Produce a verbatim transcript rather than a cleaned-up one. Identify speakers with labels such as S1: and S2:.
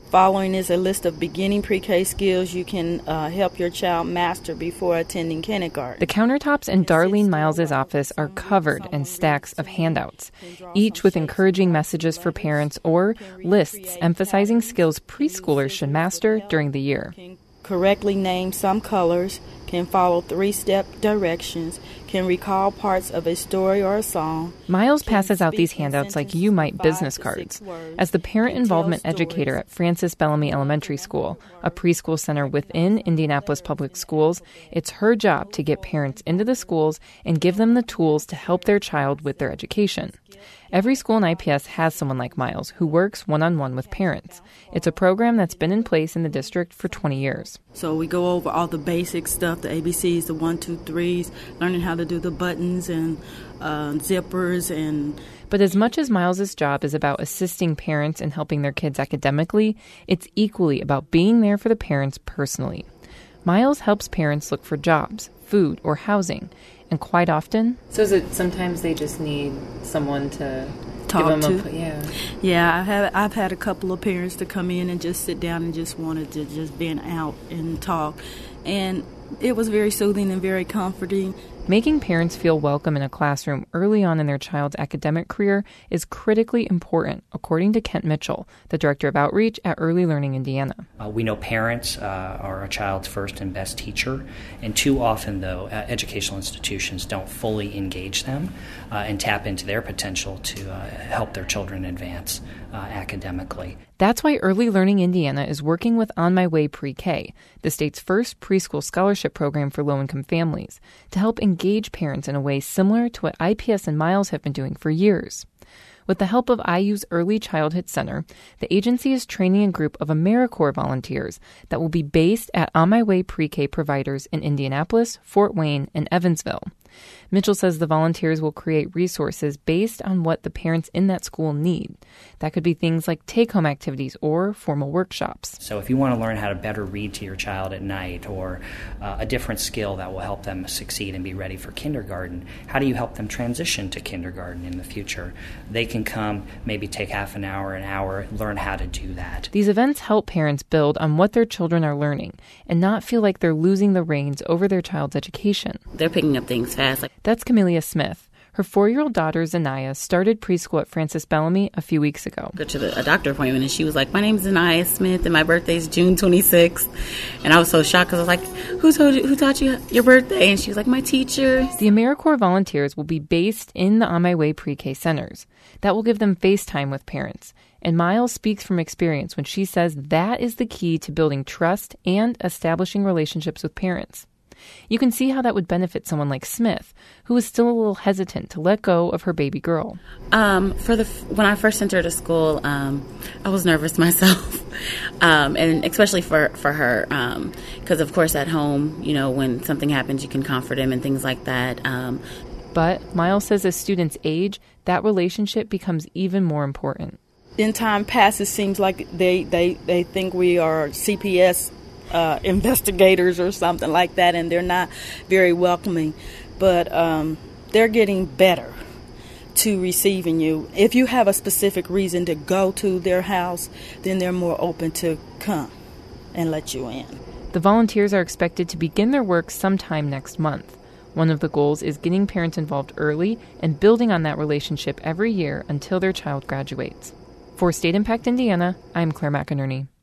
S1: Following is a list of beginning pre-K skills you can uh, help your child master before attending kindergarten.
S2: The countertops in Darlene Miles' office are covered in stacks of handouts, each with encouraging messages for parents or lists emphasizing skills preschoolers should master during the year.
S1: Correctly name some colors, can follow three-step directions, can recall parts of a story or a song.
S2: Miles passes out these handouts like you might business cards. As the parent involvement educator at Francis Bellamy Elementary School, a preschool center within Indianapolis Public Schools, it's her job to get parents into the schools and give them the tools to help their child with their education. Every school in I P S has someone like Miles who works one-on-one with parents. It's a program that's been in place in the district for twenty years.
S1: So we go over all the basic stuff, the A B Cs, the one, two, threes, learning how to do the buttons and uh, zippers. and.
S2: But as much as Miles' job is about assisting parents and helping their kids academically, it's equally about being there for the parents personally. Miles helps parents look for jobs, food, or housing. And quite often...
S3: So is it sometimes they just need someone to
S1: talk
S3: give them
S1: to?
S3: A, yeah.
S1: Yeah, I have, I've had a couple of parents to come in and just sit down and just wanted to just vent out and talk. And it was very soothing and very comforting.
S2: Making parents feel welcome in a classroom early on in their child's academic career is critically important, according to Kent Mitchell, the Director of Outreach at Early Learning Indiana.
S4: Uh, we know parents uh, are a child's first and best teacher, and too often, though, uh, educational institutions don't fully engage them uh, and tap into their potential to uh, help their children advance uh, academically.
S2: That's why Early Learning Indiana is working with On My Way Pre-K, the state's first preschool scholarship program for low-income families, to help engage parents in a way similar to what I P S and Miles have been doing for years. With the help of I U's Early Childhood Center, the agency is training a group of AmeriCorps volunteers that will be based at On My Way Pre-K providers in Indianapolis, Fort Wayne, and Evansville. Mitchell says the volunteers will create resources based on what the parents in that school need. That could be things like take-home activities or formal workshops.
S4: So if you want to learn how to better read to your child at night, or uh, a different skill that will help them succeed and be ready for kindergarten, how do you help them transition to kindergarten in the future? They can come, maybe take half an hour, an hour, learn how to do that.
S2: These events help parents build on what their children are learning and not feel like they're losing the reins over their child's education.
S5: They're picking up things fast. Like-
S2: That's Camelia Smith. Her four-year-old daughter, Zanaya, started preschool at Francis Bellamy a few weeks ago.
S5: Go to the, a doctor appointment, and she was like, my name's Zanaya Smith, and my birthday's June twenty-sixth. And I was so shocked because I was like, who told you, who taught you your birthday? And she was like, my teacher.
S2: The AmeriCorps volunteers will be based in the On My Way Pre-K centers. That will give them FaceTime with parents. And Miles speaks from experience when she says that is the key to building trust and establishing relationships with parents. You can see how that would benefit someone like Smith, who was still a little hesitant to let go of her baby girl.
S5: Um, for the when I first sent her to school, um, I was nervous myself, um, and especially for for her, because um, of course at home, you know, when something happens, you can comfort him and things like that. Um,
S2: but Miles says as students age, that relationship becomes even more important.
S1: In time past, it seems like they they, they think we are C P S Uh, investigators or something like that, and they're not very welcoming. But um, they're getting better to receiving you. If you have a specific reason to go to their house, then they're more open to come and let you in.
S2: The volunteers are expected to begin their work sometime next month. One of the goals is getting parents involved early and building on that relationship every year until their child graduates. For State Impact Indiana, I'm Claire McInerney.